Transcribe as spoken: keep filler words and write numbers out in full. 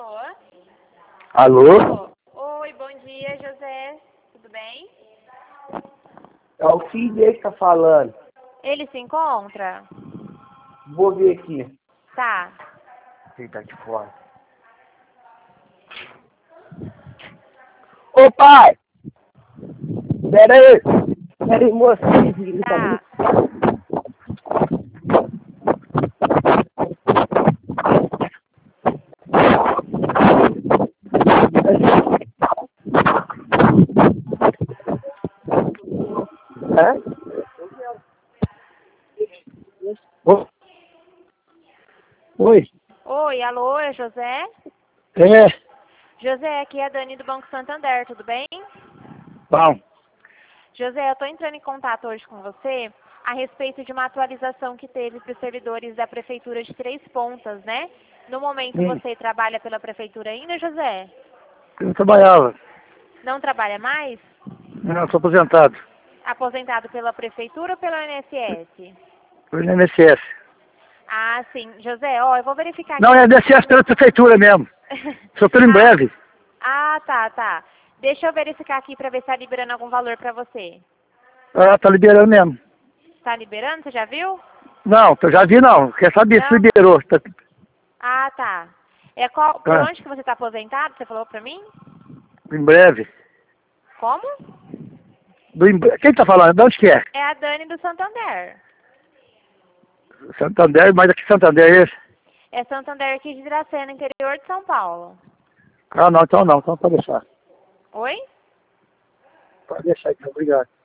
Alô? Alô? Oi, bom dia, José. Tudo bem? É o filho dele que tá falando. Ele se encontra? Vou ver aqui. Tá. Ele tá de fora. Ô pai! Pera aí! Pera aí, moça. Tá. É? Ô. Oi. Oi, alô, é José? É. José, aqui é a Dani do Banco Santander, tudo bem? Bom. José, eu tô entrando em contato hoje com você a respeito de uma atualização que teve para os servidores da Prefeitura de Três Pontas, né? No momento Hum. você trabalha pela Prefeitura ainda, José? Eu não trabalhava. Não trabalha mais? Não, sou aposentado. Aposentado pela Prefeitura ou pelo I N S S? Foi no I N S S. Ah, sim. José, ó, eu vou verificar aqui. Não, é I N S S pela prefeitura mesmo. Só pelo em ah, breve. ah, tá, tá. Deixa eu verificar aqui pra ver se tá liberando algum valor pra você. Ah, tá liberando mesmo. Tá liberando? Você já viu? Não, eu já vi não. Quer saber se Não? liberou. Tá... Ah, tá. É qual, por Ah, onde que você tá aposentado? Você falou pra mim? em breve. Como? Do em... bre- Quem tá falando? De onde que é? É a Dani do Santander. Santander, mas aqui Santander é esse? É Santander aqui de Dracena, interior de São Paulo. Ah, não, então não. Então pode deixar. Oi? Pode deixar então, obrigado.